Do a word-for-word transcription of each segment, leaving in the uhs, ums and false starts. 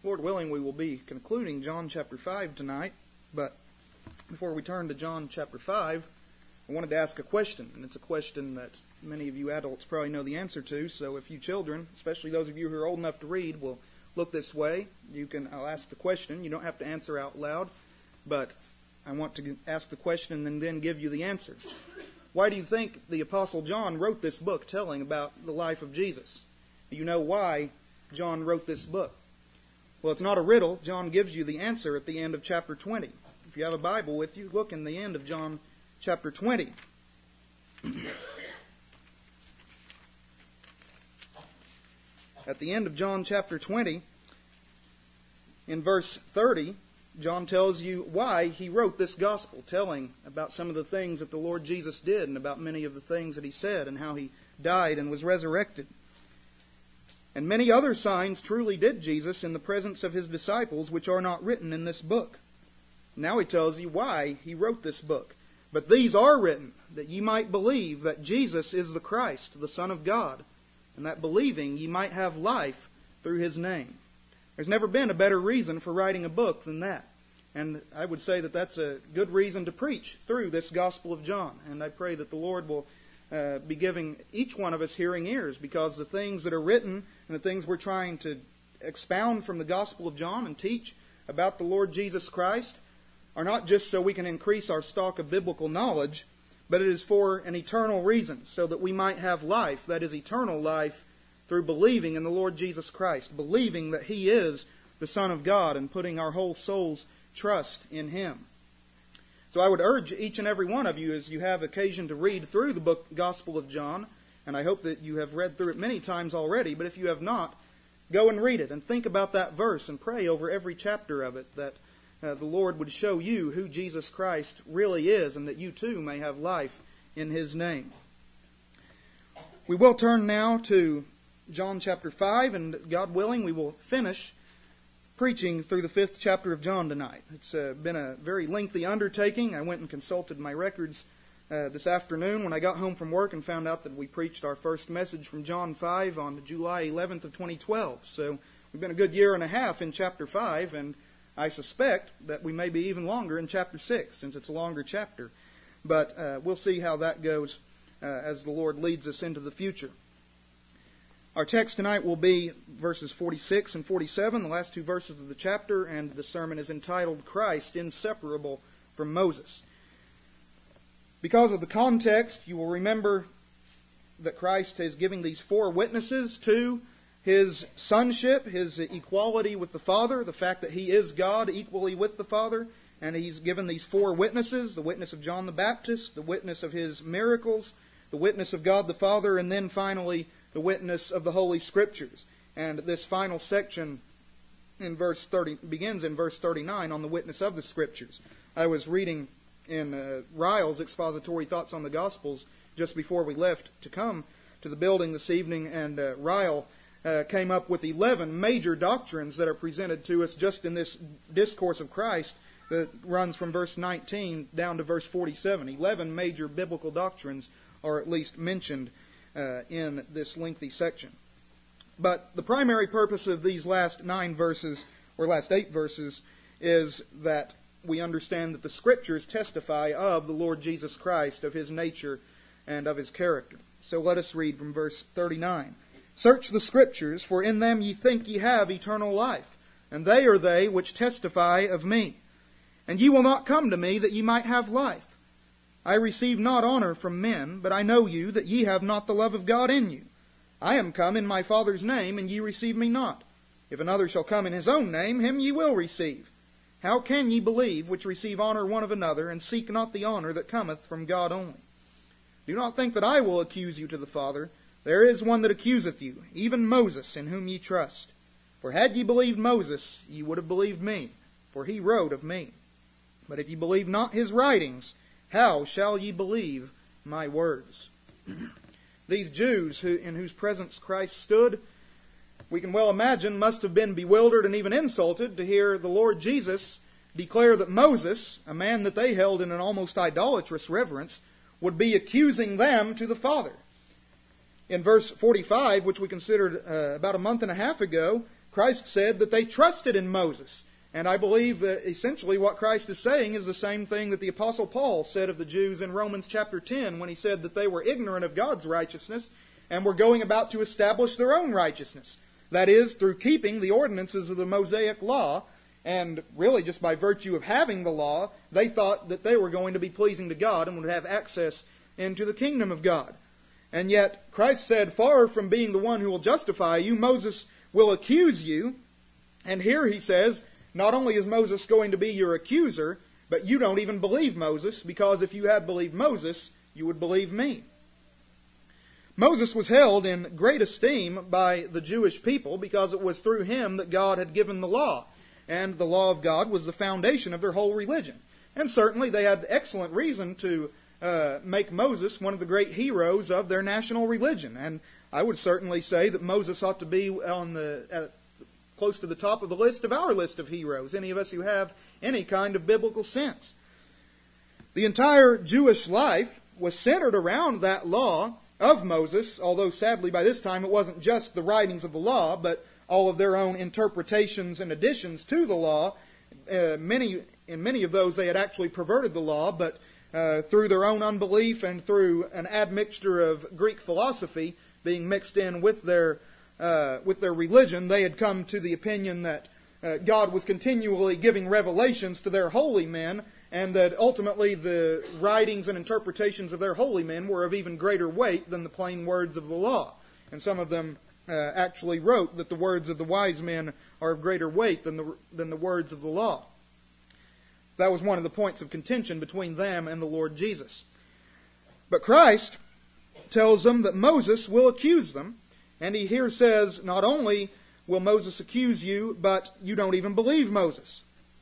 Lord willing, we will be concluding John chapter five tonight, but before we turn to John chapter five, I wanted to ask a question, and it's a question that many of you adults probably know the answer to, so if you children, especially those of you who are old enough to read, will look this way, you can, I'll ask the question. You don't have to answer out loud, but I want to ask the question and then give you the answer. Why do you think the Apostle John wrote this book telling about the life of Jesus? You know why John wrote this book. Well, it's not a riddle. John gives you the answer at the end of chapter twenty. If you have a Bible with you, look in the end of John chapter twenty. At the end of John chapter twenty, in verse thirty, John tells you why he wrote this gospel, telling about some of the things that the Lord Jesus did and about many of the things that he said and how he died and was resurrected. And many other signs truly did Jesus in the presence of his disciples, which are not written in this book. Now he tells you why he wrote this book. But these are written, that ye might believe that Jesus is the Christ, the Son of God, and that believing ye might have life through his name. There's never been a better reason for writing a book than that. And I would say that that's a good reason to preach through this Gospel of John. And I pray that the Lord will uh, be giving each one of us hearing ears, because the things that are written and the things we're trying to expound from the Gospel of John and teach about the Lord Jesus Christ are not just so we can increase our stock of biblical knowledge, but it is for an eternal reason, so that we might have life, that is eternal life, through believing in the Lord Jesus Christ, believing that He is the Son of God and putting our whole soul's trust in Him. So I would urge each and every one of you, as you have occasion to read through the book Gospel of John, and I hope that you have read through it many times already, but if you have not, go and read it and think about that verse and pray over every chapter of it, that uh, the Lord would show you who Jesus Christ really is, and that you too may have life in His name. We will turn now to John chapter five, and God willing, we will finish preaching through the fifth chapter of John tonight. It's uh, been a very lengthy undertaking. I went and consulted my records uh, this afternoon when I got home from work and found out that we preached our first message from John five on July eleventh of twenty twelve. So we've been a good year and a half in chapter five, and I suspect that we may be even longer in chapter six, since it's a longer chapter. But uh, we'll see how that goes uh, as the Lord leads us into the future. Our text tonight will be verses forty-six and forty-seven, the last two verses of the chapter, and the sermon is entitled, Christ Inseparable from Moses. Because of the context, you will remember that Christ is giving these four witnesses to His sonship, His equality with the Father, the fact that He is God equally with the Father, and He's given these four witnesses, the witness of John the Baptist, the witness of His miracles, the witness of God the Father, and then finally the witness of the Holy Scriptures. And this final section in verse thirty begins in verse thirty-nine on the witness of the Scriptures. I was reading in uh, Ryle's Expository Thoughts on the Gospels just before we left to come to the building this evening, and uh, Ryle uh, came up with eleven major doctrines that are presented to us just in this discourse of Christ that runs from verse nineteen down to verse forty-seven. Eleven major biblical doctrines are at least mentioned Uh, in this lengthy section. But the primary purpose of these last nine verses, or last eight verses, is that we understand that the Scriptures testify of the Lord Jesus Christ, of His nature and of His character. So let us read from verse thirty-nine. Search the Scriptures, for in them ye think ye have eternal life, and they are they which testify of me. And ye will not come to me that ye might have life. I receive not honor from men, but I know you, that ye have not the love of God in you. I am come in my Father's name, and ye receive me not. If another shall come in his own name, him ye will receive. How can ye believe, which receive honor one of another, and seek not the honor that cometh from God only? Do not think that I will accuse you to the Father. There is one that accuseth you, even Moses, in whom ye trust. For had ye believed Moses, ye would have believed me, for he wrote of me. But if ye believe not his writings, how shall ye believe my words? These Jews who, in whose presence Christ stood, we can well imagine, must have been bewildered and even insulted to hear the Lord Jesus declare that Moses, a man that they held in an almost idolatrous reverence, would be accusing them to the Father. In verse forty-five, which we considered uh, about a month and a half ago, Christ said that they trusted in Moses. And I believe that essentially what Christ is saying is the same thing that the Apostle Paul said of the Jews in Romans chapter ten when he said that they were ignorant of God's righteousness and were going about to establish their own righteousness. That is, through keeping the ordinances of the Mosaic law, and really just by virtue of having the law, they thought that they were going to be pleasing to God and would have access into the kingdom of God. And yet Christ said, far from being the one who will justify you, Moses will accuse you. And here he says, not only is Moses going to be your accuser, but you don't even believe Moses, because if you had believed Moses, you would believe me. Moses was held in great esteem by the Jewish people because it was through him that God had given the law. And the law of God was the foundation of their whole religion. And certainly they had excellent reason to uh, make Moses one of the great heroes of their national religion. And I would certainly say that Moses ought to be on the uh, close to the top of the list of our list of heroes, any of us who have any kind of biblical sense. The entire Jewish life was centered around that law of Moses, although sadly by this time it wasn't just the writings of the law, but all of their own interpretations and additions to the law. Uh, many, in many of those they had actually perverted the law, but uh, through their own unbelief and through an admixture of Greek philosophy being mixed in with their uh, with their religion, they had come to the opinion that uh, God was continually giving revelations to their holy men, and that ultimately the writings and interpretations of their holy men were of even greater weight than the plain words of the law. And some of them uh, actually wrote that the words of the wise men are of greater weight than the, than the words of the law. That was one of the points of contention between them and the Lord Jesus. But Christ tells them that Moses will accuse them, and he here says, not only will Moses accuse you, but you don't even believe Moses.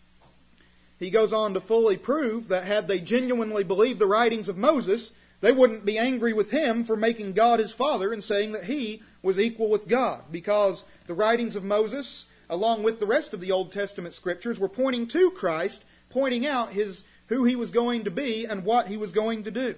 He goes on to fully prove that had they genuinely believed the writings of Moses, they wouldn't be angry with him for making God his father and saying that he was equal with God, because the writings of Moses, along with the rest of the Old Testament scriptures, were pointing to Christ, pointing out his who he was going to be and what he was going to do.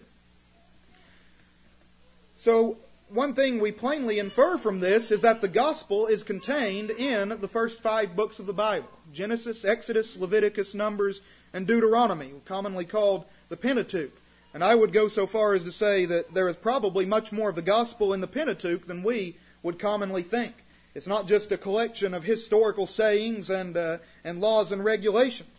So, one thing we plainly infer from this is that the gospel is contained in the first five books of the Bible. Genesis, Exodus, Leviticus, Numbers, and Deuteronomy, commonly called the Pentateuch. And I would go so far as to say that there is probably much more of the gospel in the Pentateuch than we would commonly think. It's not just a collection of historical sayings and, uh, and laws and regulations.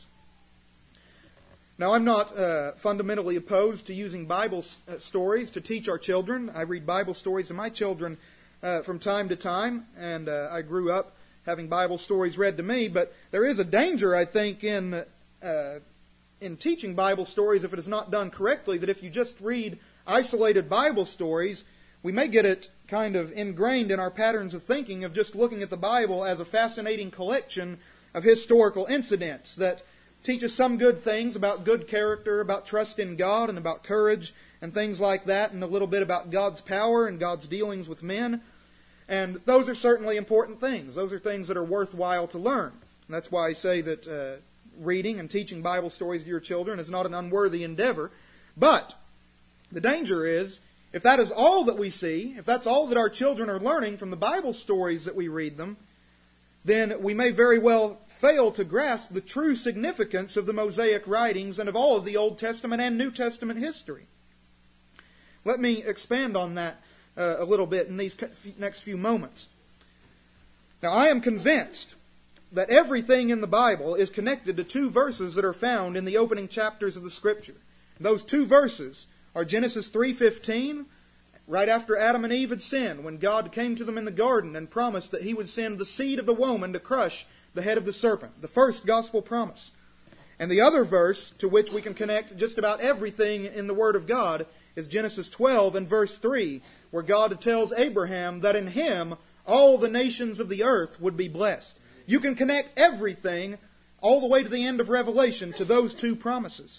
Now, I'm not uh, fundamentally opposed to using Bible uh, stories to teach our children. I read Bible stories to my children uh, from time to time, and uh, I grew up having Bible stories read to me. But there is a danger, I think, in uh, in teaching Bible stories if it is not done correctly, that if you just read isolated Bible stories, we may get it kind of ingrained in our patterns of thinking of just looking at the Bible as a fascinating collection of historical incidents that teach us some good things about good character, about trust in God, and about courage, and things like that, and a little bit about God's power and God's dealings with men. And those are certainly important things. Those are things that are worthwhile to learn. And that's why I say that uh, reading and teaching Bible stories to your children is not an unworthy endeavor. But the danger is, if that is all that we see, if that's all that our children are learning from the Bible stories that we read them, then we may very well fail to grasp the true significance of the Mosaic writings and of all of the Old Testament and New Testament history. Let me expand on that uh, a little bit in these next few moments. Now, I am convinced that everything in the Bible is connected to two verses that are found in the opening chapters of the Scripture. Those two verses are Genesis three fifteen, right after Adam and Eve had sinned, when God came to them in the garden and promised that He would send the seed of the woman to crush the head of the serpent, the first gospel promise. And the other verse to which we can connect just about everything in the Word of God is Genesis twelve and verse three, where God tells Abraham that in him all the nations of the earth would be blessed. You can connect everything all the way to the end of Revelation to those two promises.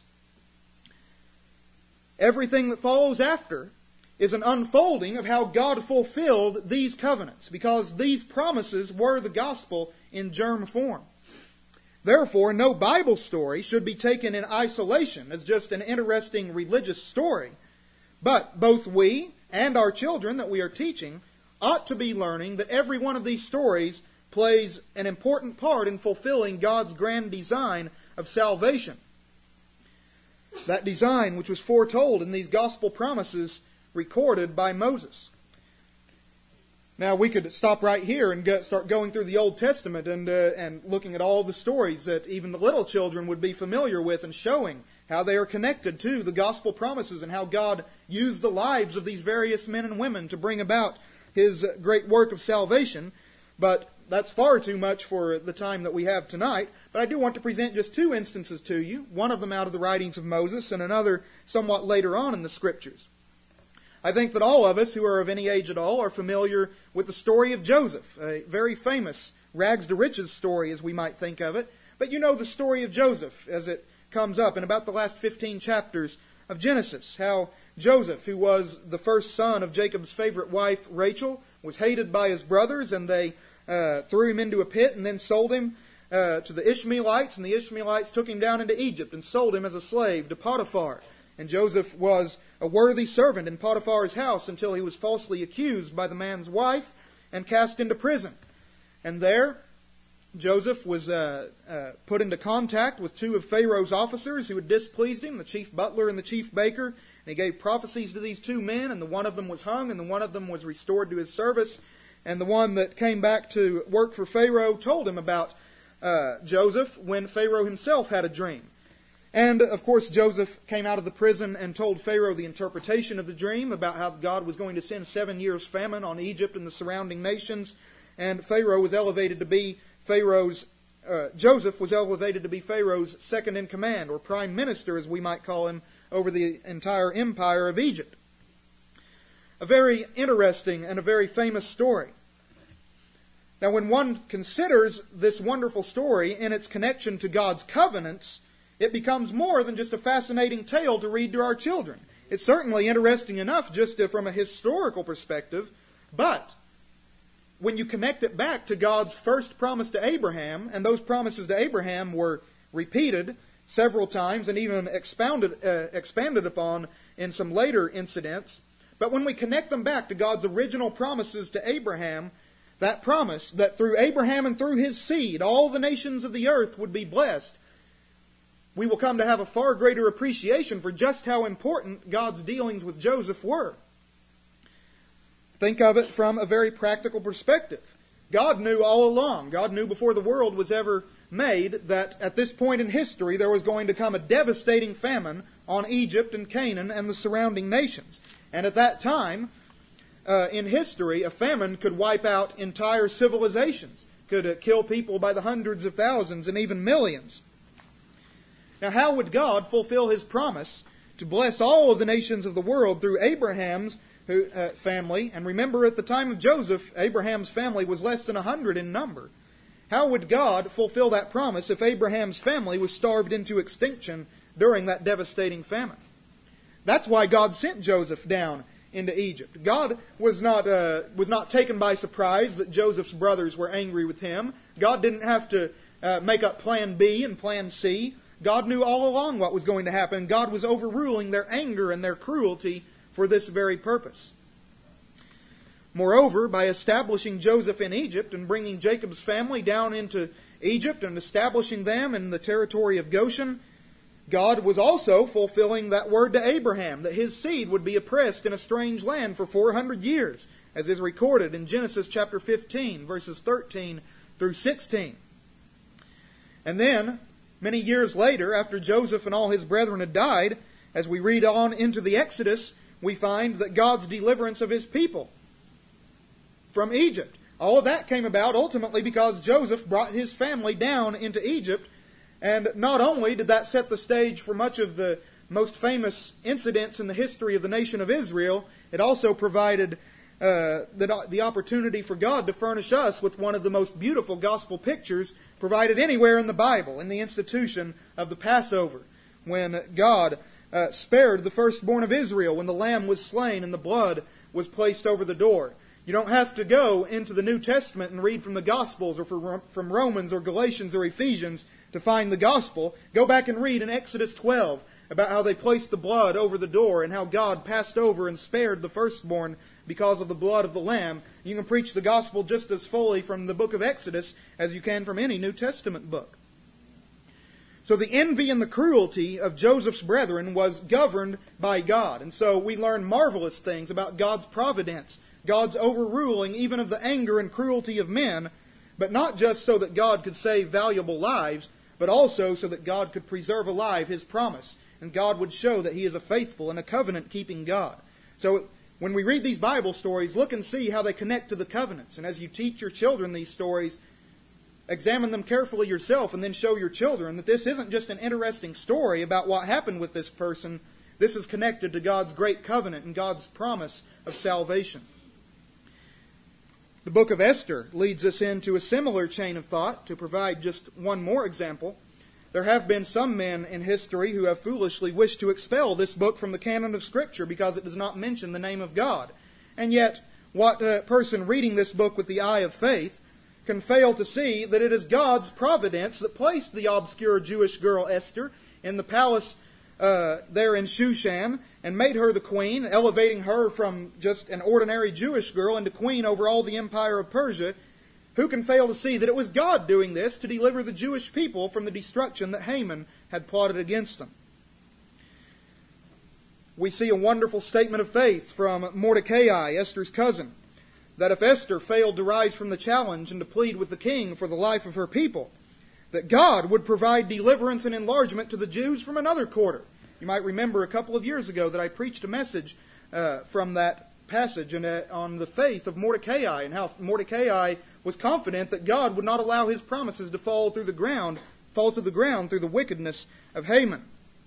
Everything that follows after is an unfolding of how God fulfilled these covenants, because these promises were the gospel in germ form. Therefore, no Bible story should be taken in isolation as just an interesting religious story, but both we and our children that we are teaching ought to be learning that every one of these stories plays an important part in fulfilling God's grand design of salvation. That design which was foretold in these gospel promises recorded by Moses. Now we could stop right here and go, start going through the Old Testament and uh, and looking at all the stories that even the little children would be familiar with, and showing how they are connected to the gospel promises and how God used the lives of these various men and women to bring about His great work of salvation. But that's far too much for the time that we have tonight. But I do want to present just two instances to you, one of them out of the writings of Moses and another somewhat later on in the Scriptures. I think that all of us who are of any age at all are familiar with the story of Joseph, a very famous rags to riches story as we might think of it. But you know the story of Joseph as it comes up in about the last fifteen chapters of Genesis. How Joseph, who was the first son of Jacob's favorite wife, Rachel, was hated by his brothers, and they uh, threw him into a pit and then sold him uh, to the Ishmaelites, and the Ishmaelites took him down into Egypt and sold him as a slave to Potiphar. And Joseph was a worthy servant in Potiphar's house until he was falsely accused by the man's wife and cast into prison. And there, Joseph was uh, uh, put into contact with two of Pharaoh's officers who had displeased him, the chief butler and the chief baker. And he gave prophecies to these two men, and the one of them was hung, and the one of them was restored to his service. And the one that came back to work for Pharaoh told him about uh, Joseph when Pharaoh himself had a dream. And, of course, Joseph came out of the prison and told Pharaoh the interpretation of the dream about how God was going to send seven years famine on Egypt and the surrounding nations. And Pharaoh was elevated to be Pharaoh's, uh, Joseph was elevated to be Pharaoh's second in command, or prime minister, as we might call him, over the entire empire of Egypt. A very interesting and a very famous story. Now, when one considers this wonderful story in its connection to God's covenants, it becomes more than just a fascinating tale to read to our children. It's certainly interesting enough just from a historical perspective, but when you connect it back to God's first promise to Abraham, and those promises to Abraham were repeated several times and even expounded, uh, expanded upon in some later incidents, but when we connect them back to God's original promises to Abraham, that promise that through Abraham and through his seed all the nations of the earth would be blessed, we will come to have a far greater appreciation for just how important God's dealings with Joseph were. Think of it from a very practical perspective. God knew all along, God knew before the world was ever made, that at this point in history there was going to come a devastating famine on Egypt and Canaan and the surrounding nations. And at that time, uh, in history, a famine could wipe out entire civilizations, could uh, kill people by the hundreds of thousands and even millions. Now, how would God fulfill His promise to bless all of the nations of the world through Abraham's who, uh, family? And remember, at the time of Joseph, Abraham's family was less than a hundred in number. How would God fulfill that promise if Abraham's family was starved into extinction during that devastating famine? That's why God sent Joseph down into Egypt. God was not uh, was not taken by surprise that Joseph's brothers were angry with him. God didn't have to uh, make up plan B and plan C. God knew all along what was going to happen. God was overruling their anger and their cruelty for this very purpose. Moreover, by establishing Joseph in Egypt and bringing Jacob's family down into Egypt and establishing them in the territory of Goshen, God was also fulfilling that word to Abraham, that his seed would be oppressed in a strange land for four hundred years, as is recorded in Genesis chapter fifteen, verses thirteen through sixteen. And then, many years later, after Joseph and all his brethren had died, as we read on into the Exodus, we find that God's deliverance of His people from Egypt. All of that came about ultimately because Joseph brought his family down into Egypt. And not only did that set the stage for much of the most famous incidents in the history of the nation of Israel, it also provided uh, the, the opportunity for God to furnish us with one of the most beautiful gospel pictures provided anywhere in the Bible, in the institution of the Passover, when God uh, spared the firstborn of Israel, when the lamb was slain and the blood was placed over the door. You don't have to go into the New Testament and read from the Gospels or from Romans or Galatians or Ephesians to find the Gospel. Go back and read in Exodus twelve about how they placed the blood over the door and how God passed over and spared the firstborn because of the blood of the lamb. You can preach the gospel just as fully from the book of Exodus as you can from any New Testament book. So the envy and the cruelty of Joseph's brethren was governed by God. And so we learn marvelous things about God's providence, God's overruling even of the anger and cruelty of men, but not just so that God could save valuable lives, but also so that God could preserve alive His promise. And God would show that He is a faithful and a covenant-keeping God. So when we read these Bible stories, look and see how they connect to the covenants. And as you teach your children these stories, examine them carefully yourself and then show your children that this isn't just an interesting story about what happened with this person. This is connected to God's great covenant and God's promise of salvation. The book of Esther leads us into a similar chain of thought. To provide just one more example, there have been some men in history who have foolishly wished to expel this book from the canon of Scripture because it does not mention the name of God. And yet, what a person reading this book with the eye of faith can fail to see that it is God's providence that placed the obscure Jewish girl Esther in the palace uh, there in Shushan and made her the queen, elevating her from just an ordinary Jewish girl into queen over all the empire of Persia. Who can fail to see that it was God doing this to deliver the Jewish people from the destruction that Haman had plotted against them? We see a wonderful statement of faith from Mordecai, Esther's cousin, that if Esther failed to rise from the challenge and to plead with the king for the life of her people, that God would provide deliverance and enlargement to the Jews from another quarter. You might remember a couple of years ago that I preached a message uh, from that passage and, uh, on the faith of Mordecai and how Mordecai was confident that God would not allow his promises to fall through the ground, fall to the ground through the wickedness of Haman.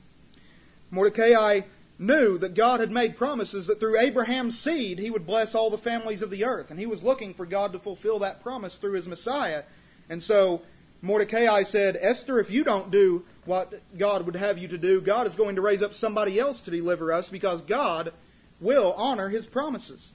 Mordecai knew that God had made promises that through Abraham's seed He would bless all the families of the earth. And he was looking for God to fulfill that promise through His Messiah. And so Mordecai said, Esther, if you don't do what God would have you to do, God is going to raise up somebody else to deliver us because God will honor His promises.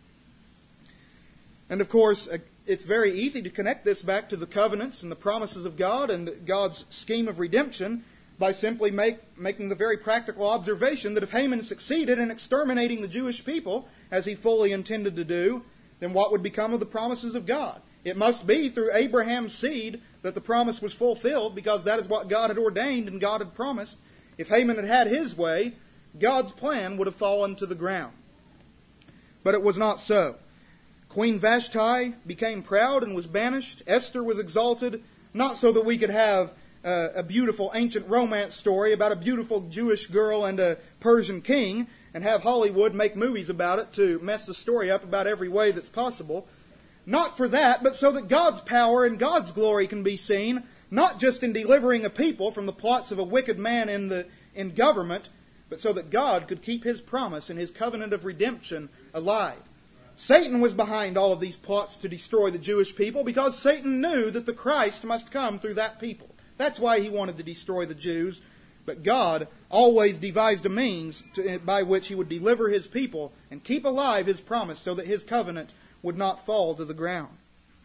And of course, it's very easy to connect this back to the covenants and the promises of God and God's scheme of redemption by simply make, making the very practical observation that if Haman succeeded in exterminating the Jewish people, as he fully intended to do, then what would become of the promises of God? It must be through Abraham's seed that the promise was fulfilled, because that is what God had ordained and God had promised. If Haman had had his way, God's plan would have fallen to the ground. But it was not so. Queen Vashti became proud and was banished. Esther was exalted, not so that we could have uh, a beautiful ancient romance story about a beautiful Jewish girl and a Persian king, and have Hollywood make movies about it to mess the story up about every way that's possible. Not for that, but so that God's power and God's glory can be seen, not just in delivering a people from the plots of a wicked man in the in government, but so that God could keep His promise and His covenant of redemption alive. Satan was behind all of these plots to destroy the Jewish people because Satan knew that the Christ must come through that people. That's why he wanted to destroy the Jews. But God always devised a means to, by which He would deliver His people and keep alive His promise so that His covenant would not fall to the ground.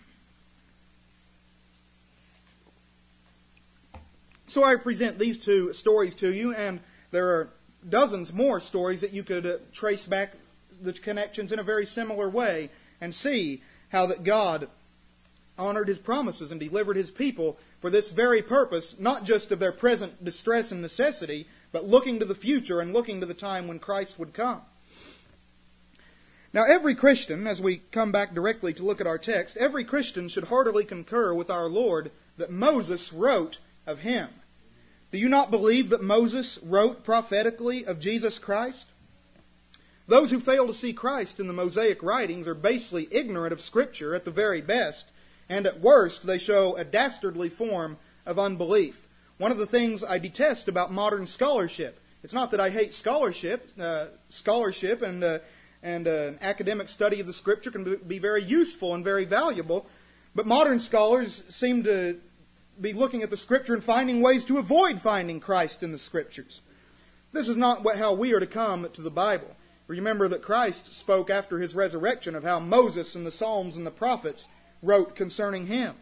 So I present these two stories to you, and there are dozens more stories that you could uh, trace back the connections in a very similar way and see how that God honored His promises and delivered His people for this very purpose, not just of their present distress and necessity, but looking to the future and looking to the time when Christ would come. Now, every Christian, as we come back directly to look at our text, every Christian should heartily concur with our Lord that Moses wrote of Him. Do you not believe that Moses wrote prophetically of Jesus Christ? Those who fail to see Christ in the Mosaic writings are basely ignorant of Scripture at the very best, and at worst they show a dastardly form of unbelief. One of the things I detest about modern scholarship, it's not that I hate scholarship, uh, scholarship and uh, and uh, an academic study of the Scripture can be very useful and very valuable, but modern scholars seem to be looking at the Scripture and finding ways to avoid finding Christ in the Scriptures. This is not what, how we are to come to the Bible. Remember that Christ spoke after His resurrection of how Moses and the Psalms and the prophets wrote concerning Him.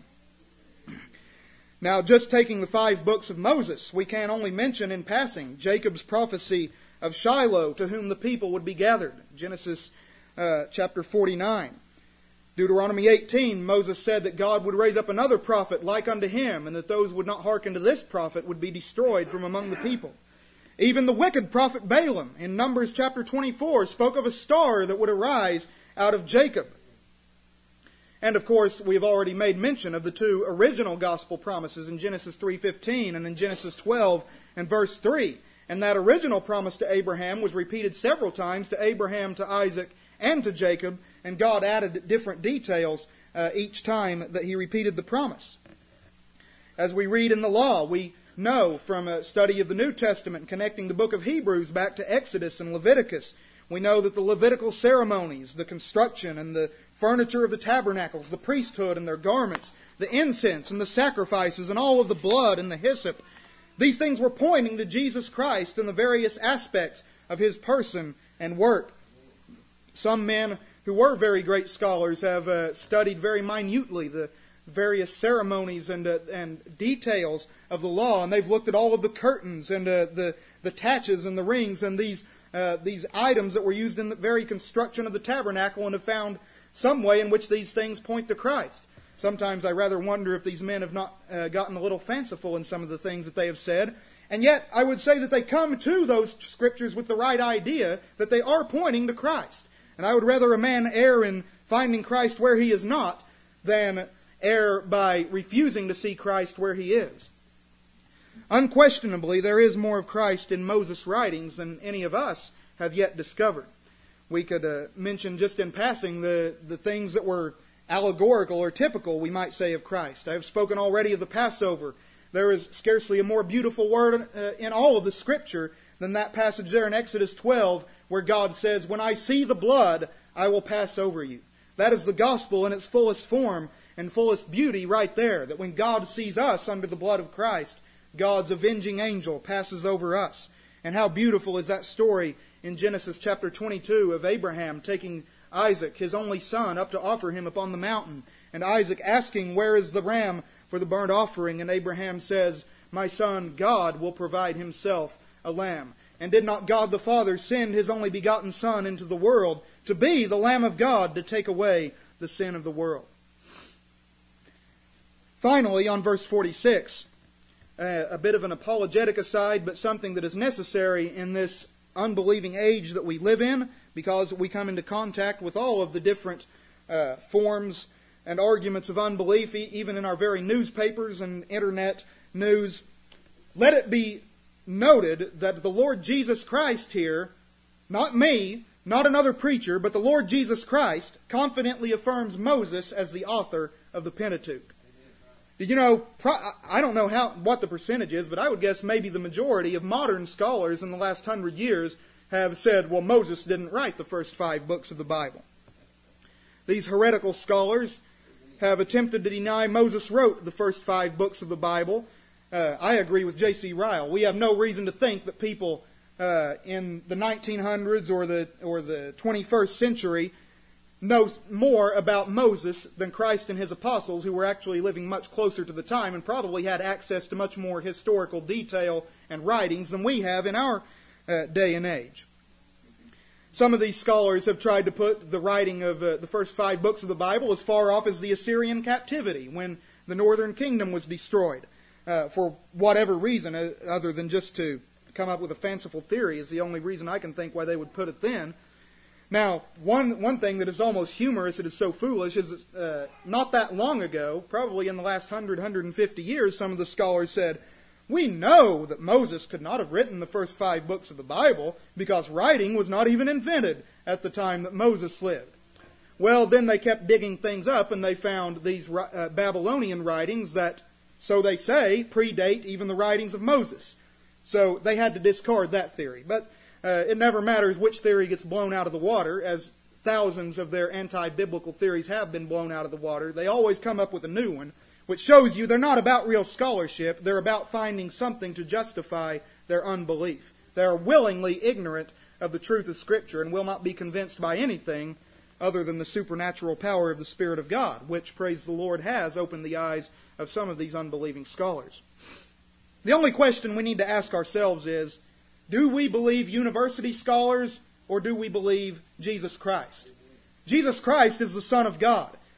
Now, just taking the five books of Moses, we can only mention in passing Jacob's prophecy of Shiloh, to whom the people would be gathered. Genesis uh, chapter forty-nine. Deuteronomy eighteen, Moses said that God would raise up another prophet like unto him, and that those who would not hearken to this prophet would be destroyed from among the people. Even the wicked prophet Balaam in Numbers chapter twenty-four spoke of a star that would arise out of Jacob. And of course, we have already made mention of the two original gospel promises in Genesis three fifteen and in Genesis twelve and verse three. And that original promise to Abraham was repeated several times to Abraham, to Isaac, and to Jacob, and God added different details uh, each time that He repeated the promise. As we read in the law, we know from a study of the New Testament, connecting the book of Hebrews back to Exodus and Leviticus, we know that the Levitical ceremonies, the construction and the furniture of the tabernacles, the priesthood and their garments, the incense and the sacrifices and all of the blood and the hyssop, these things were pointing to Jesus Christ and the various aspects of His person and work. Some men who were very great scholars have uh, studied very minutely the various ceremonies and uh, and details of the law, and they've looked at all of the curtains and uh, the the taches and the rings and these uh, these items that were used in the very construction of the tabernacle, and have found some way in which these things point to Christ. Sometimes I rather wonder if these men have not uh, gotten a little fanciful in some of the things that they have said. And yet, I would say that they come to those scriptures with the right idea, that they are pointing to Christ. And I would rather a man err in finding Christ where he is not than err by refusing to see Christ where he is. Unquestionably, there is more of Christ in Moses' writings than any of us have yet discovered. We could uh, mention just in passing the, the things that were allegorical or typical, we might say, of Christ. I have spoken already of the Passover. There is scarcely a more beautiful word uh, in all of the Scripture than that passage there in Exodus twelve, where God says, "When I see the blood, I will pass over you." That is the gospel in its fullest form and fullest beauty right there, that when God sees us under the blood of Christ, God's avenging angel passes over us. And how beautiful is that story in Genesis chapter twenty-two of Abraham taking Isaac, his only son, up to offer him upon the mountain, and Isaac asking, "Where is the ram for the burnt offering?" And Abraham says, "My son, God will provide Himself a lamb." And did not God the Father send His only begotten Son into the world to be the Lamb of God to take away the sin of the world? Finally, on verse forty-six, uh, a bit of an apologetic aside, but something that is necessary in this unbelieving age that we live in, because we come into contact with all of the different uh, forms and arguments of unbelief, even in our very newspapers and internet news. Let it be noted that the Lord Jesus Christ here, not me, not another preacher, but the Lord Jesus Christ, confidently affirms Moses as the author of the Pentateuch. You know, I don't know how what the percentage is, but I would guess maybe the majority of modern scholars in the last hundred years have said, well, Moses didn't write the first five books of the Bible. These heretical scholars have attempted to deny Moses wrote the first five books of the Bible. Uh, I agree with J C Ryle. We have no reason to think that people uh, in the nineteen hundreds or the or the twenty-first century know more about Moses than Christ and His apostles, who were actually living much closer to the time and probably had access to much more historical detail and writings than we have in our uh, day and age. Some of these scholars have tried to put the writing of uh, the first five books of the Bible as far off as the Assyrian captivity, when the northern kingdom was destroyed. Uh, for whatever reason, uh, other than just to come up with a fanciful theory, is the only reason I can think why they would put it then. Now, one one thing that is almost humorous, it is so foolish, is that uh, not that long ago, probably in the last one hundred, one hundred fifty years, some of the scholars said, we know that Moses could not have written the first five books of the Bible because writing was not even invented at the time that Moses lived. Well, then they kept digging things up, and they found these uh, Babylonian writings that, so they say, predate even the writings of Moses. So they had to discard that theory. But uh, it never matters which theory gets blown out of the water, as thousands of their anti-biblical theories have been blown out of the water. They always come up with a new one, which shows you they're not about real scholarship. They're about finding something to justify their unbelief. They are willingly ignorant of the truth of Scripture and will not be convinced by anything other than the supernatural power of the Spirit of God, which, praise the Lord, has opened the eyes of some of these unbelieving scholars. The only question we need to ask ourselves is, do we believe university scholars or do we believe Jesus Christ? Jesus Christ is the Son of God.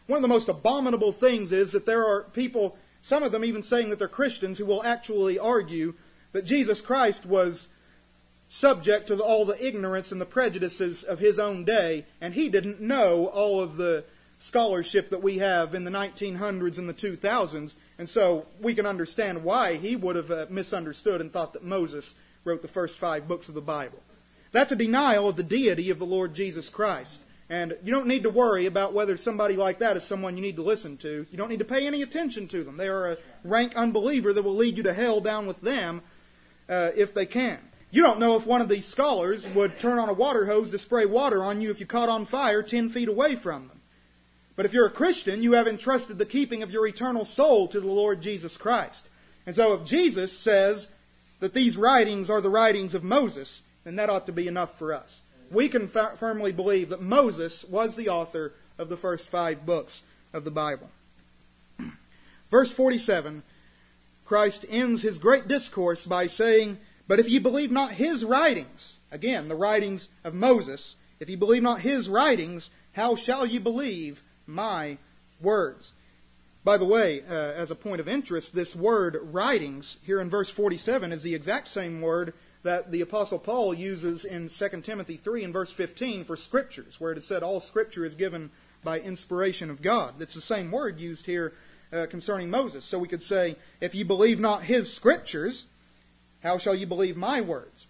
one of the most abominable things is that there are people, some of them even saying that they're Christians, who will actually argue that Jesus Christ was subject to all the ignorance and the prejudices of his own day, and he didn't know all of the scholarship that we have in the nineteen hundreds and the two thousands, and so we can understand why he would have uh, misunderstood and thought that Moses wrote the first five books of the Bible. That's a denial of the deity of the Lord Jesus Christ. And you don't need to worry about whether somebody like that is someone you need to listen to. You don't need to pay any attention to them. They are a rank unbeliever that will lead you to hell down with them uh, if they can. You don't know if one of these scholars would turn on a water hose to spray water on you if you caught on fire ten feet away from them. But if you're a Christian, you have entrusted the keeping of your eternal soul to the Lord Jesus Christ. And so if Jesus says that these writings are the writings of Moses, then that ought to be enough for us. We can f- firmly believe that Moses was the author of the first five books of the Bible. Verse forty-seven, Christ ends his great discourse by saying, "But if ye believe not his writings," again, the writings of Moses, "if ye believe not his writings, how shall ye believe my words?" By the way, uh, as a point of interest, this word writings here in verse forty-seven is the exact same word that the Apostle Paul uses in Second Timothy three and verse fifteen for scriptures, where it is said all scripture is given by inspiration of God. It's the same word used here uh, concerning Moses. So we could say, if ye believe not his scriptures, how shall you believe my words?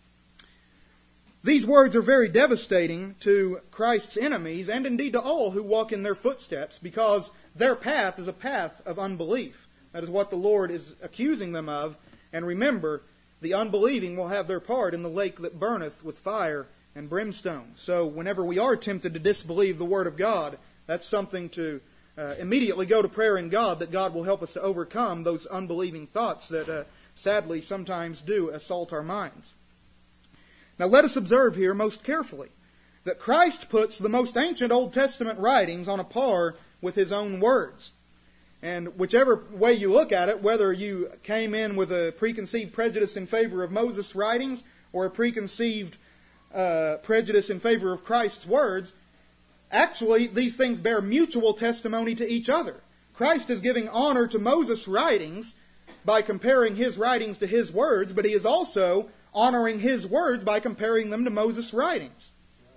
These words are very devastating to Christ's enemies and indeed to all who walk in their footsteps, because their path is a path of unbelief. That is what the Lord is accusing them of. And remember, the unbelieving will have their part in the lake that burneth with fire and brimstone. So whenever we are tempted to disbelieve the Word of God, that's something to uh, immediately go to prayer in God, that God will help us to overcome those unbelieving thoughts that uh, sadly sometimes do assault our minds. Now let us observe here most carefully that Christ puts the most ancient Old Testament writings on a par with his own words. And whichever way you look at it, whether you came in with a preconceived prejudice in favor of Moses' writings or a preconceived uh, prejudice in favor of Christ's words, actually these things bear mutual testimony to each other. Christ is giving honor to Moses' writings by comparing his writings to his words, but he is also honoring his words by comparing them to Moses' writings.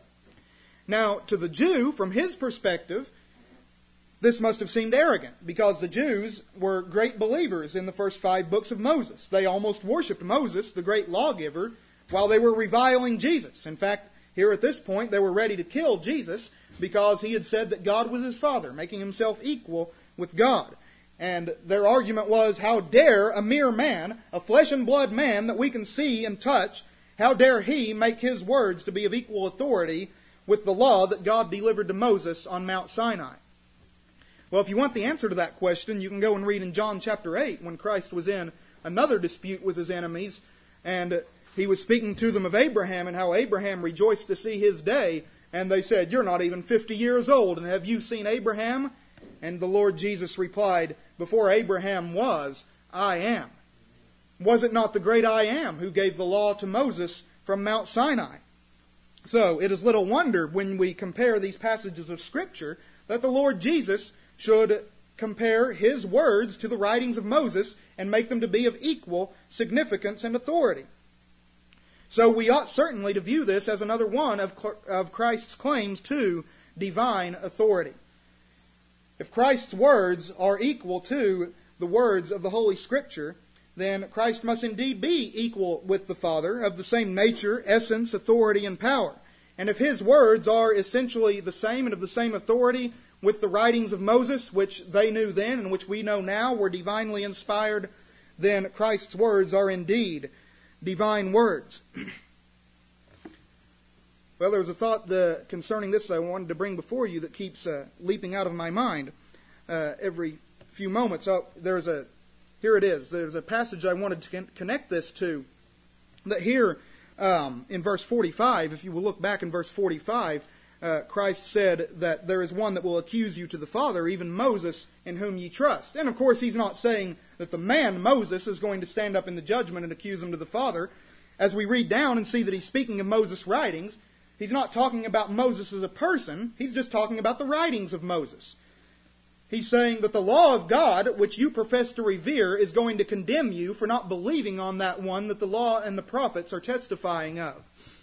Now, to the Jew, from his perspective, this must have seemed arrogant, because the Jews were great believers in the first five books of Moses. They almost worshipped Moses, the great lawgiver, while they were reviling Jesus. In fact, here at this point, they were ready to kill Jesus because he had said that God was his Father, making himself equal with God. And their argument was, how dare a mere man, a flesh and blood man that we can see and touch, how dare he make his words to be of equal authority with the law that God delivered to Moses on Mount Sinai? Well, if you want the answer to that question, you can go and read in John chapter eight, when Christ was in another dispute with his enemies, and he was speaking to them of Abraham and how Abraham rejoiced to see his day, and they said, "You're not even fifty years old, and have you seen Abraham?" And the Lord Jesus replied, "Before Abraham was, I am." Was it not the great I am who gave the law to Moses from Mount Sinai? So it is little wonder when we compare these passages of Scripture that the Lord Jesus should compare his words to the writings of Moses and make them to be of equal significance and authority. So we ought certainly to view this as another one of, of Christ's claims to divine authority. If Christ's words are equal to the words of the Holy Scripture, then Christ must indeed be equal with the Father, of the same nature, essence, authority, and power. And if his words are essentially the same and of the same authority with the writings of Moses, which they knew then and which we know now were divinely inspired, then Christ's words are indeed divine words. Well, there's a thought uh, concerning this I wanted to bring before you that keeps uh, leaping out of my mind uh, every few moments. Oh, there's a, here it is. There's a passage I wanted to con- connect this to. That here um, in verse forty-five, if you will look back in verse forty-five, uh, Christ said that there is one that will accuse you to the Father, even Moses, in whom ye trust. And of course, he's not saying that the man Moses is going to stand up in the judgment and accuse him to the Father. As we read down and see that he's speaking of Moses' writings, he's not talking about Moses as a person. He's just talking about the writings of Moses. He's saying that the law of God, which you profess to revere, is going to condemn you for not believing on that one that the law and the prophets are testifying of.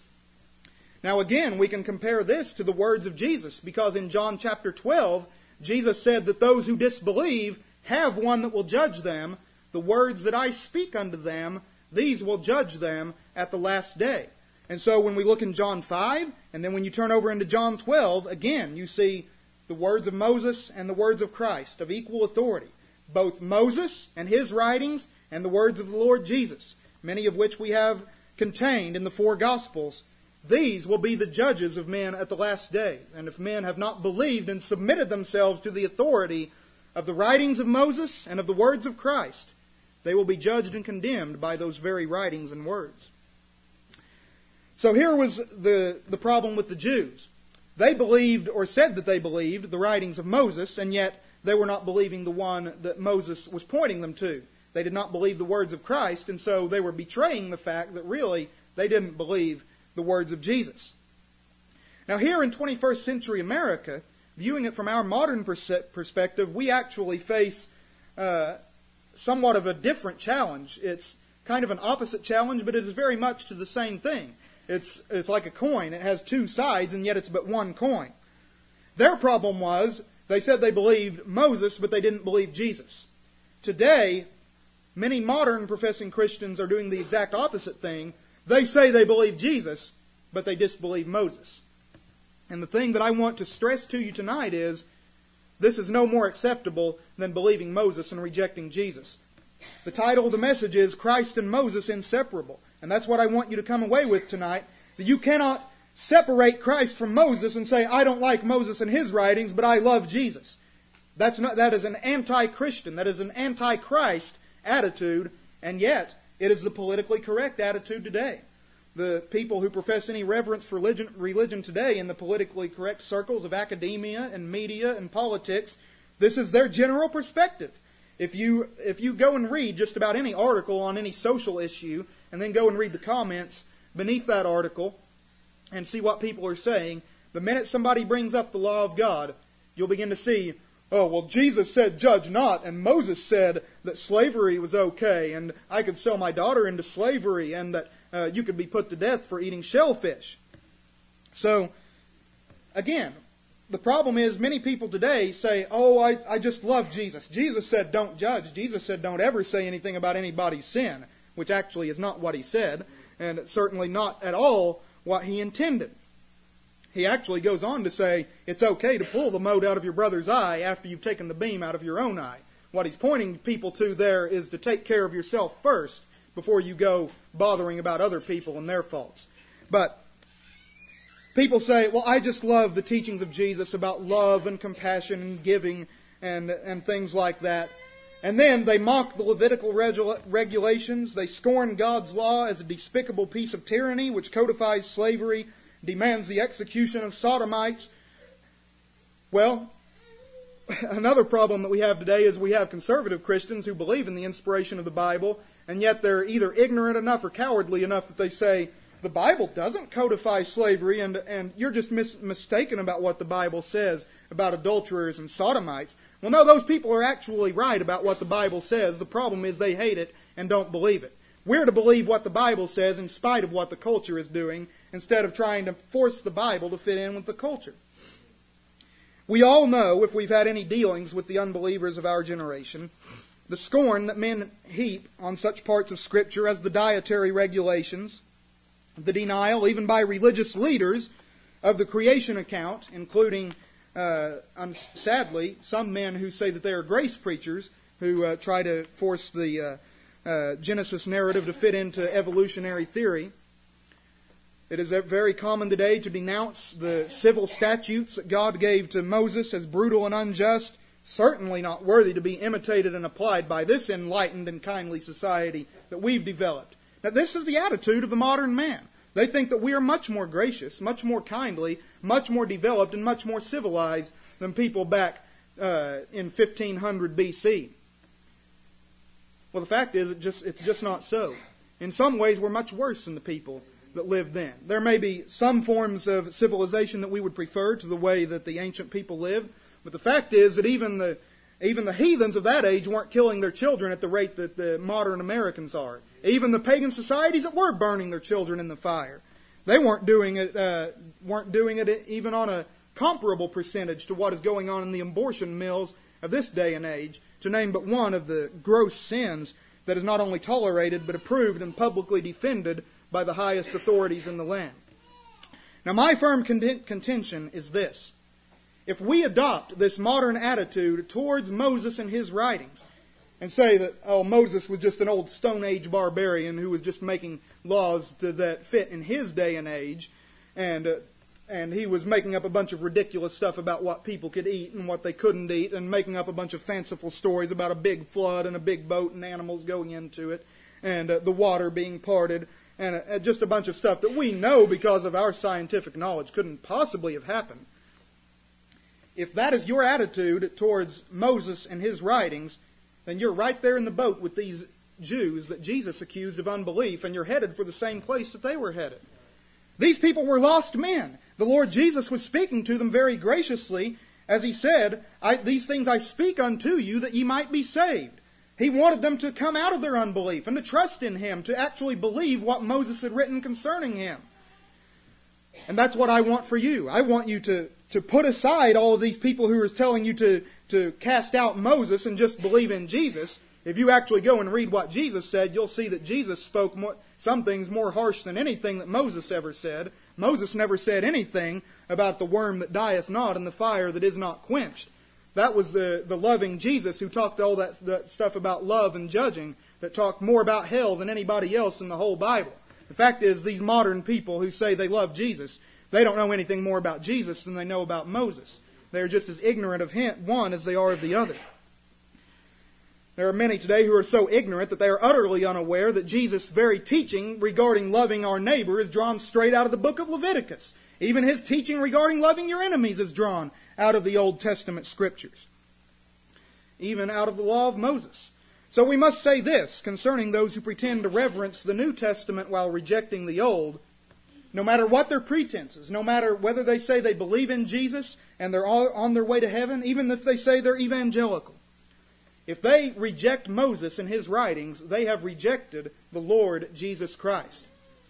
Now again, we can compare this to the words of Jesus, because in John chapter twelve, Jesus said that those who disbelieve have one that will judge them. The words that I speak unto them, these will judge them at the last day. And so when we look in John five, and then when you turn over into John twelve, again, you see the words of Moses and the words of Christ of equal authority. Both Moses and his writings and the words of the Lord Jesus, many of which we have contained in the four Gospels. These will be the judges of men at the last day. And if men have not believed and submitted themselves to the authority of the writings of Moses and of the words of Christ, they will be judged and condemned by those very writings and words. So here was the, the problem with the Jews. They believed, or said that they believed, the writings of Moses, and yet they were not believing the one that Moses was pointing them to. They did not believe the words of Christ, and so they were betraying the fact that really they didn't believe the words of Jesus. Now here in twenty-first century America, viewing it from our modern perspective, we actually face uh, somewhat of a different challenge. It's kind of an opposite challenge, but it is very much to the same thing. It's, it's like a coin. It has two sides, and yet it's but one coin. Their problem was, they said they believed Moses, but they didn't believe Jesus. Today, many modern professing Christians are doing the exact opposite thing. They say they believe Jesus, but they disbelieve Moses. And the thing that I want to stress to you tonight is, this is no more acceptable than believing Moses and rejecting Jesus. The title of the message is Christ and Moses Inseparable. And that's what I want you to come away with tonight. That you cannot separate Christ from Moses and say, I don't like Moses and his writings, but I love Jesus. That's not, that is an anti-Christian. That is an anti-Christ attitude. And yet, it is the politically correct attitude today. The people who profess any reverence for religion, religion today in the politically correct circles of academia and media and politics, this is their general perspective. If you, if you go and read just about any article on any social issue, and then go and read the comments beneath that article and see what people are saying, the minute somebody brings up the law of God, you'll begin to see, oh, well, Jesus said judge not, and Moses said that slavery was okay, and I could sell my daughter into slavery, and that uh, you could be put to death for eating shellfish. So, again, the problem is many people today say, oh, I, I just love Jesus. Jesus said don't judge. Jesus said don't ever say anything about anybody's sin, which actually is not what he said, and certainly not at all what he intended. He actually goes on to say it's okay to pull the mote out of your brother's eye after you've taken the beam out of your own eye. What he's pointing people to there is to take care of yourself first before you go bothering about other people and their faults. But people say, well, I just love the teachings of Jesus about love and compassion and giving and, and things like that. And then they mock the Levitical regu- regulations. They scorn God's law as a despicable piece of tyranny which codifies slavery, demands the execution of sodomites. Well, another problem that we have today is we have conservative Christians who believe in the inspiration of the Bible, and yet they're either ignorant enough or cowardly enough that they say, the Bible doesn't codify slavery, and, and you're just mis- mistaken about what the Bible says about adulterers and sodomites. Well, no, those people are actually right about what the Bible says. The problem is they hate it and don't believe it. We're to believe what the Bible says in spite of what the culture is doing, instead of trying to force the Bible to fit in with the culture. We all know, if we've had any dealings with the unbelievers of our generation, the scorn that men heap on such parts of Scripture as the dietary regulations, the denial, even by religious leaders, of the creation account, including Uh, sadly, some men who say that they are grace preachers, who uh, try to force the uh, uh, Genesis narrative to fit into evolutionary theory. It is very common today to denounce the civil statutes that God gave to Moses as brutal and unjust, certainly not worthy to be imitated and applied by this enlightened and kindly society that we've developed. Now, this is the attitude of the modern man. They think that we are much more gracious, much more kindly, much more developed, and much more civilized than people back uh, in fifteen hundred B C. Well, the fact is, it just, it's just not so. In some ways, we're much worse than the people that lived then. There may be some forms of civilization that we would prefer to the way that the ancient people lived, but the fact is that even the Even the heathens of that age weren't killing their children at the rate that the modern Americans are. Even the pagan societies that were burning their children in the fire, they weren't doing it. Uh, weren't doing it even on a comparable percentage to what is going on in the abortion mills of this day and age. To name but one of the gross sins that is not only tolerated but approved and publicly defended by the highest authorities in the land. Now, my firm contention is this. If we adopt this modern attitude towards Moses and his writings and say that, oh, Moses was just an old Stone Age barbarian who was just making laws to, that fit in his day and age, and uh, and he was making up a bunch of ridiculous stuff about what people could eat and what they couldn't eat, and making up a bunch of fanciful stories about a big flood and a big boat and animals going into it, and uh, the water being parted, and uh, just a bunch of stuff that we know because of our scientific knowledge couldn't possibly have happened. If that is your attitude towards Moses and his writings, then you're right there in the boat with these Jews that Jesus accused of unbelief, and you're headed for the same place that they were headed. These people were lost men. The Lord Jesus was speaking to them very graciously as he said, I, these things I speak unto you that ye might be saved. He wanted them to come out of their unbelief and to trust in Him, to actually believe what Moses had written concerning Him. And that's what I want for you. I want you to, to put aside all of these people who are telling you to, to cast out Moses and just believe in Jesus. If you actually go and read what Jesus said, you'll see that Jesus spoke more, some things more harsh than anything that Moses ever said. Moses never said anything about the worm that dieth not and the fire that is not quenched. That was the, the loving Jesus who talked all that, that stuff about love and judging, that talked more about hell than anybody else in the whole Bible. The fact is, these modern people who say they love Jesus, they don't know anything more about Jesus than they know about Moses. They are just as ignorant of him, one as they are of the other. There are many today who are so ignorant that they are utterly unaware that Jesus' very teaching regarding loving our neighbor is drawn straight out of the book of Leviticus. Even His teaching regarding loving your enemies is drawn out of the Old Testament Scriptures. Even out of the law of Moses. So we must say this concerning those who pretend to reverence the New Testament while rejecting the Old. No matter what their pretenses, no matter whether they say they believe in Jesus and they're all on their way to heaven, even if they say they're evangelical. If they reject Moses and his writings, they have rejected the Lord Jesus Christ.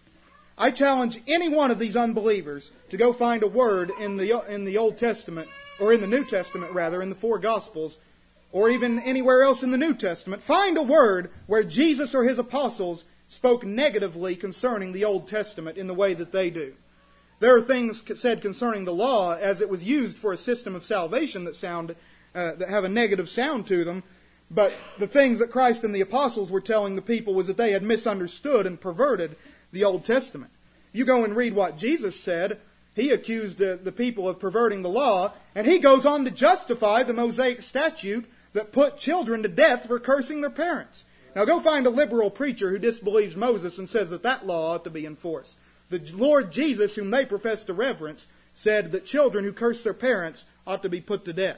I challenge any one of these unbelievers to go find a word in the in the Old Testament, or in the New Testament rather, in the four Gospels, or even anywhere else in the New Testament. Find a word where Jesus or His apostles spoke negatively concerning the Old Testament in the way that they do. There are things said concerning the law as it was used for a system of salvation that sound uh, that have a negative sound to them. But the things that Christ and the apostles were telling the people was that they had misunderstood and perverted the Old Testament. You go and read what Jesus said. He accused uh, the people of perverting the law, and He goes on to justify the Mosaic statute that put children to death for cursing their parents. Now go find a liberal preacher who disbelieves Moses and says that that law ought to be enforced. The Lord Jesus, whom they profess to reverence, said that children who curse their parents ought to be put to death.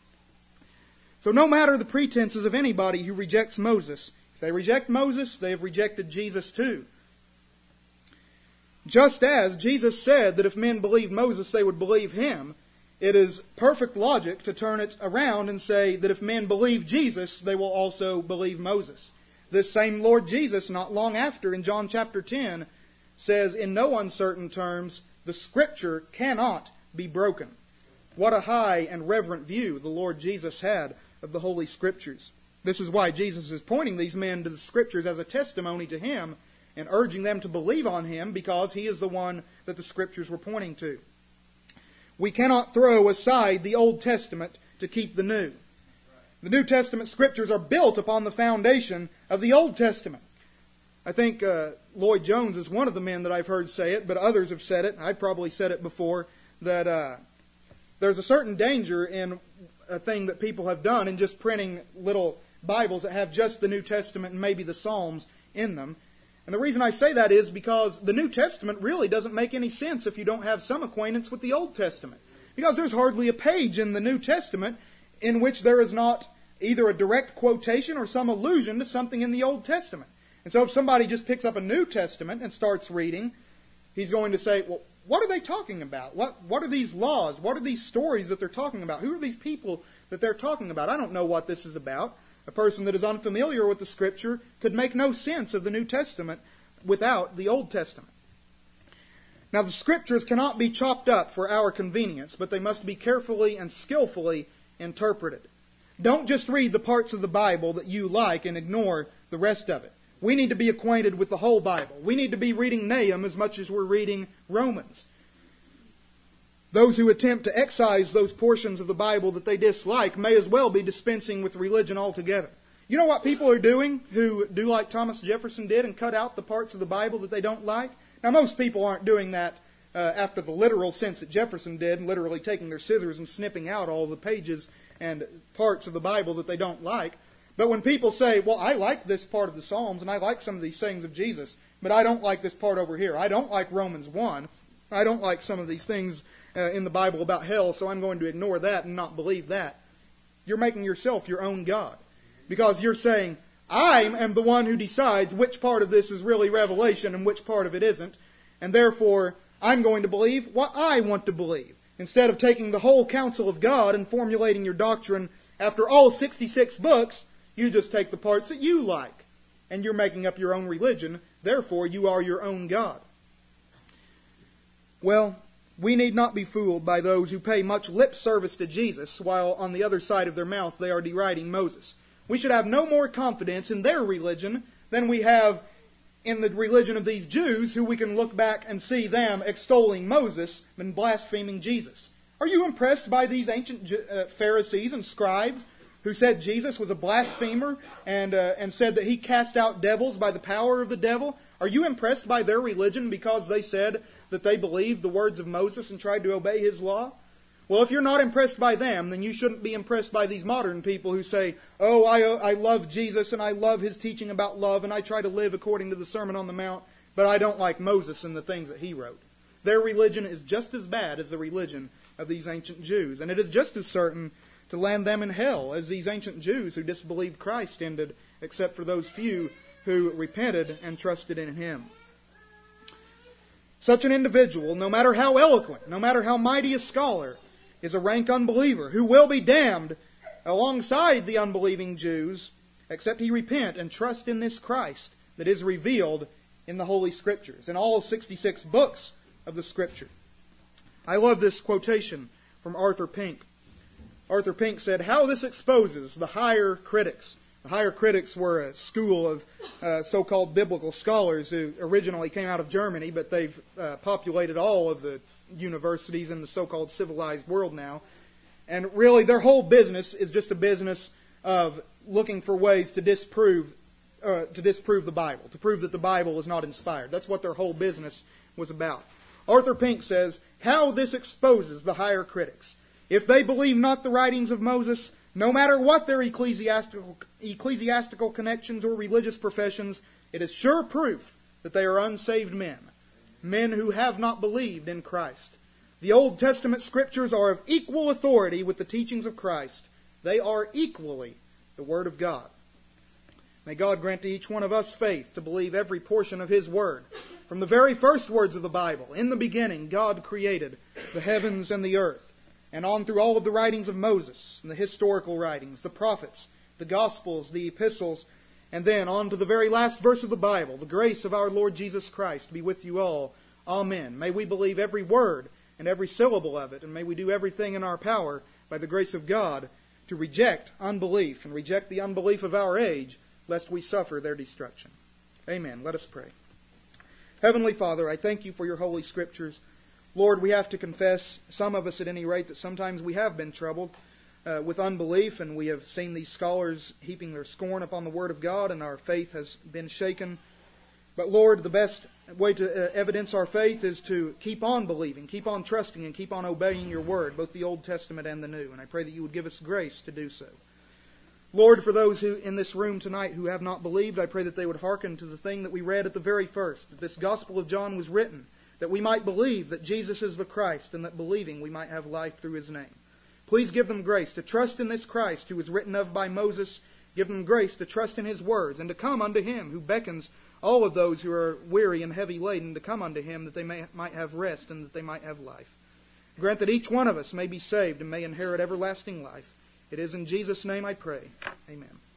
So no matter the pretenses of anybody who rejects Moses, if they reject Moses, they have rejected Jesus too. Just as Jesus said that if men believed Moses, they would believe Him, it is perfect logic to turn it around and say that if men believe Jesus, they will also believe Moses. This same Lord Jesus, not long after, in John chapter ten, says in no uncertain terms, the Scripture cannot be broken. What a high and reverent view the Lord Jesus had of the Holy Scriptures. This is why Jesus is pointing these men to the Scriptures as a testimony to Him and urging them to believe on Him because He is the one that the Scriptures were pointing to. We cannot throw aside the Old Testament to keep the New. The New Testament Scriptures are built upon the foundation of the Old Testament. I think uh, Lloyd Jones is one of the men that I've heard say it, but others have said it. I've probably said it before, that uh, there's a certain danger in a thing that people have done in just printing little Bibles that have just the New Testament and maybe the Psalms in them. And the reason I say that is because the New Testament really doesn't make any sense if you don't have some acquaintance with the Old Testament. Because there's hardly a page in the New Testament in which there is not either a direct quotation or some allusion to something in the Old Testament. And so if somebody just picks up a New Testament and starts reading, he's going to say, well, what are they talking about? What what are these laws? What are these stories that they're talking about? Who are these people that they're talking about. I don't know what this is about. A person that is unfamiliar with the Scripture could make no sense of the New Testament without the Old Testament. Now, the Scriptures cannot be chopped up for our convenience, but they must be carefully and skillfully interpreted. Don't just read the parts of the Bible that you like and ignore the rest of it. We need to be acquainted with the whole Bible. We need to be reading Nahum as much as we're reading Romans. Those who attempt to excise those portions of the Bible that they dislike may as well be dispensing with religion altogether. You know what people are doing who do like Thomas Jefferson did and cut out the parts of the Bible that they don't like? Now, most people aren't doing that uh, after the literal sense that Jefferson did, literally taking their scissors and snipping out all the pages and parts of the Bible that they don't like. But when people say, well, I like this part of the Psalms and I like some of these sayings of Jesus, but I don't like this part over here. I don't like Romans one. I don't like some of these things uh, in the Bible about hell, so I'm going to ignore that and not believe that. You're making yourself your own God. Because you're saying, I am the one who decides which part of this is really revelation and which part of it isn't, and therefore I'm going to believe what I want to believe. Instead of taking the whole counsel of God and formulating your doctrine after all sixty-six books, you just take the parts that you like. And you're making up your own religion. Therefore, you are your own God. Well, we need not be fooled by those who pay much lip service to Jesus, while on the other side of their mouth they are deriding Moses. We should have no more confidence in their religion than we have in the religion of these Jews, who we can look back and see them extolling Moses and blaspheming Jesus. Are you impressed by these ancient uh, Pharisees and scribes who said Jesus was a blasphemer and, uh, and said that he cast out devils by the power of the devil? Are you impressed by their religion because they said that they believed the words of Moses and tried to obey his law? Well, if you're not impressed by them, then you shouldn't be impressed by these modern people who say, oh, I, I love Jesus and I love his teaching about love and I try to live according to the Sermon on the Mount, but I don't like Moses and the things that he wrote. Their religion is just as bad as the religion of these ancient Jews, and it is just as certain to land them in hell as these ancient Jews who disbelieved Christ ended, except for those few who repented and trusted in him. Such an individual, no matter how eloquent, no matter how mighty a scholar, is a rank unbeliever who will be damned alongside the unbelieving Jews, except he repent and trust in this Christ that is revealed in the Holy Scriptures, in all sixty-six books of the Scripture. I love this quotation from Arthur Pink. Arthur Pink said, how this exposes the higher critics. The higher critics were a school of uh, so-called biblical scholars who originally came out of Germany, but they've uh, populated all of the universities in the so-called civilized world now. And really their whole business is just a business of looking for ways to disprove uh, to disprove the Bible, to prove that the Bible is not inspired. That's what their whole business was about. Arthur Pink says, how this exposes the higher critics. If they believe not the writings of Moses, no matter what their ecclesiastical, ecclesiastical connections or religious professions, it is sure proof that they are unsaved men. Men who have not believed in Christ. The Old Testament Scriptures are of equal authority with the teachings of Christ. They are equally the Word of God. May God grant to each one of us faith to believe every portion of His Word. From the very first words of the Bible, in the beginning God created the heavens and the earth, and on through all of the writings of Moses, and the historical writings, the prophets, the Gospels, the epistles, and then on to the very last verse of the Bible, the grace of our Lord Jesus Christ be with you all. Amen. May we believe every word and every syllable of it, and may we do everything in our power by the grace of God to reject unbelief and reject the unbelief of our age, lest we suffer their destruction. Amen. Let us pray. Heavenly Father, I thank you for your holy Scriptures. Lord, we have to confess, some of us at any rate, that sometimes we have been troubled Uh, with unbelief, and we have seen these scholars heaping their scorn upon the Word of God, and our faith has been shaken. But Lord, the best way to uh, evidence our faith is to keep on believing, keep on trusting, and keep on obeying your Word, both the Old Testament and the New. And I pray that you would give us grace to do so. Lord, for those who in this room tonight who have not believed, I pray that they would hearken to the thing that we read at the very first, that this Gospel of John was written, that we might believe that Jesus is the Christ, and that believing we might have life through His name. Please give them grace to trust in this Christ who was written of by Moses. Give them grace to trust in His words and to come unto Him who beckons all of those who are weary and heavy laden to come unto Him that they may, might have rest and that they might have life. Grant that each one of us may be saved and may inherit everlasting life. It is in Jesus' name I pray. Amen.